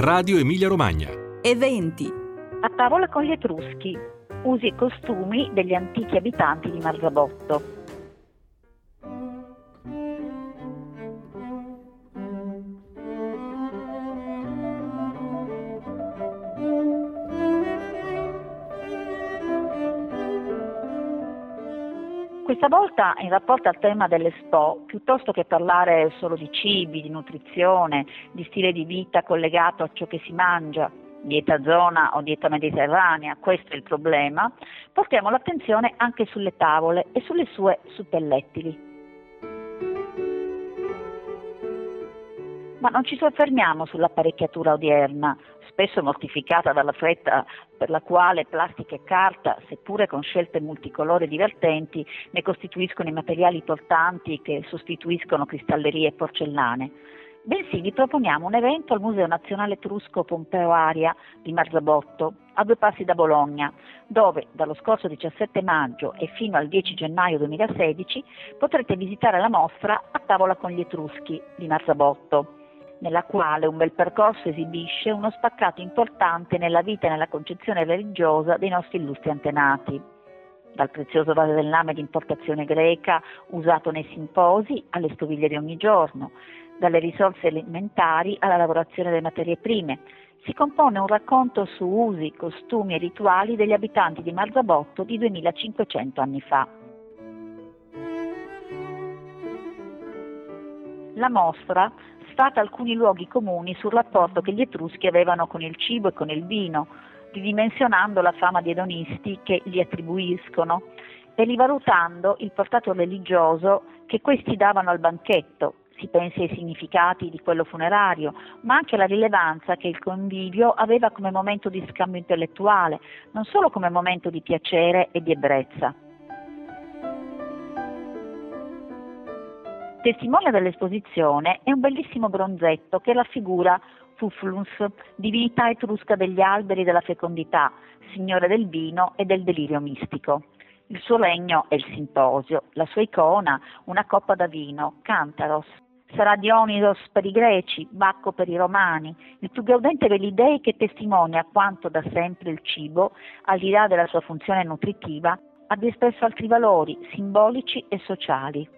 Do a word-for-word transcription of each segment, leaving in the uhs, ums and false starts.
Radio Emilia Romagna. Eventi. A tavola con gli Etruschi. Usi e costumi degli antichi abitanti di Marzabotto. Questa volta, in rapporto al tema dell'Expo, piuttosto che parlare solo di cibi, di nutrizione, di stile di vita collegato a ciò che si mangia, dieta zona o dieta mediterranea, questo è il problema, portiamo l'attenzione anche sulle tavole e sulle sue suppellettili. Ma non ci soffermiamo sull'apparecchiatura odierna, spesso mortificata dalla fretta per la quale plastica e carta, seppure con scelte multicolori divertenti, ne costituiscono i materiali portanti che sostituiscono cristallerie e porcellane. Bensì vi proponiamo un evento al Museo Nazionale Etrusco Pompeo Aria di Marzabotto, a due passi da Bologna, dove dallo scorso diciassette maggio e fino al dieci gennaio duemilasedici potrete visitare la mostra A tavola con gli Etruschi di Marzabotto, nella quale un bel percorso esibisce uno spaccato importante nella vita e nella concezione religiosa dei nostri illustri antenati. Dal prezioso vaso del lame di importazione greca usato nei simposi alle stoviglie di ogni giorno, dalle risorse alimentari alla lavorazione delle materie prime, si compone un racconto su usi, costumi e rituali degli abitanti di Marzabotto di duemilacinquecento anni fa. La mostra sfata alcuni luoghi comuni sul rapporto che gli Etruschi avevano con il cibo e con il vino, ridimensionando la fama di edonisti che gli attribuiscono e rivalutando il portato religioso che questi davano al banchetto. Si pensi ai significati di quello funerario, ma anche alla rilevanza che il convivio aveva come momento di scambio intellettuale, non solo come momento di piacere e di ebbrezza. Testimone dell'esposizione è un bellissimo bronzetto che raffigura Fufluns, divinità etrusca degli alberi e della fecondità, signore del vino e del delirio mistico. Il suo regno è il simposio, la sua icona una coppa da vino, Cantaros. Sarà Dionisos per i greci, Bacco per i romani, il più gaudente degli dei che testimonia quanto da sempre il cibo, al di là della sua funzione nutritiva, abbia espresso altri valori simbolici e sociali.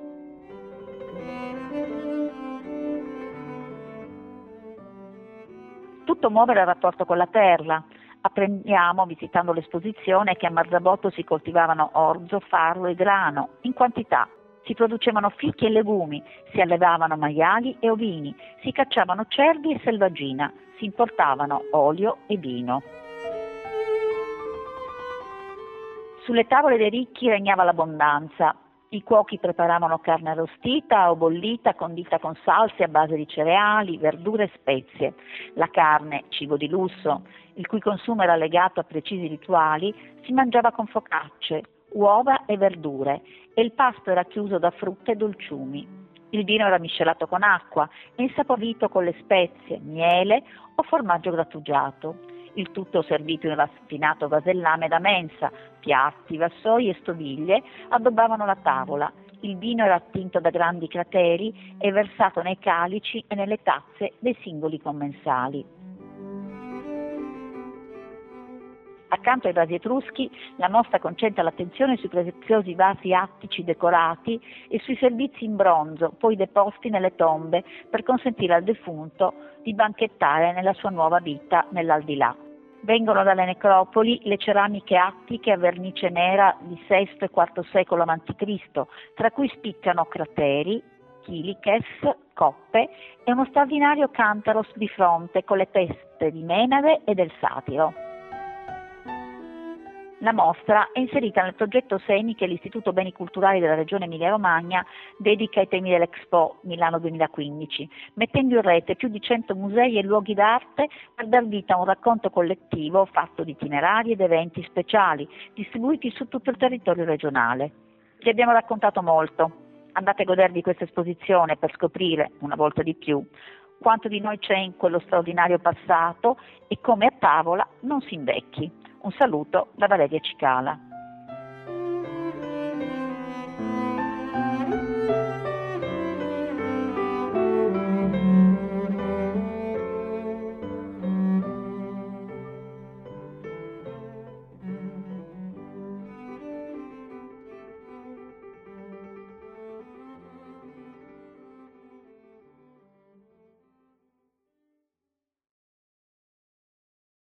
Tutto muove il rapporto con la terra. Apprendiamo, visitando l'esposizione, che a Marzabotto si coltivavano orzo, farro e grano, in quantità. Si producevano fichi e legumi, si allevavano maiali e ovini, si cacciavano cervi e selvaggina, si importavano olio e vino. Sulle tavole dei ricchi regnava l'abbondanza. I cuochi preparavano carne arrostita o bollita condita con salse a base di cereali, verdure e spezie. La carne, cibo di lusso, il cui consumo era legato a precisi rituali, si mangiava con focacce, uova e verdure e il pasto era chiuso da frutta e dolciumi. Il vino era miscelato con acqua e insaporito con le spezie, miele o formaggio grattugiato. Il tutto servito in raffinato vasellame da mensa, piatti, vassoi e stoviglie addobbavano la tavola. Il vino era attinto da grandi crateri e versato nei calici e nelle tazze dei singoli commensali. Accanto ai vasi etruschi, la mostra concentra l'attenzione sui preziosi vasi attici decorati e sui servizi in bronzo, poi deposti nelle tombe per consentire al defunto di banchettare nella sua nuova vita nell'aldilà. Vengono dalle necropoli le ceramiche attiche a vernice nera di sesto e quarto secolo avanti Cristo, tra cui spiccano crateri, chiliches, coppe e uno straordinario cantaros di fronte con le teste di Menade e del Satiro. La mostra è inserita nel progetto SEMI che l'Istituto Beni Culturali della Regione Emilia-Romagna dedica ai temi dell'Expo Milano duemilaquindici, mettendo in rete più di cento musei e luoghi d'arte per dar vita a un racconto collettivo fatto di itinerari ed eventi speciali, distribuiti su tutto il territorio regionale. Vi abbiamo raccontato molto. Andate a godervi questa esposizione per scoprire, una volta di più, quanto di noi c'è in quello straordinario passato e come a tavola non si invecchi. Un saluto da Valeria Cicala.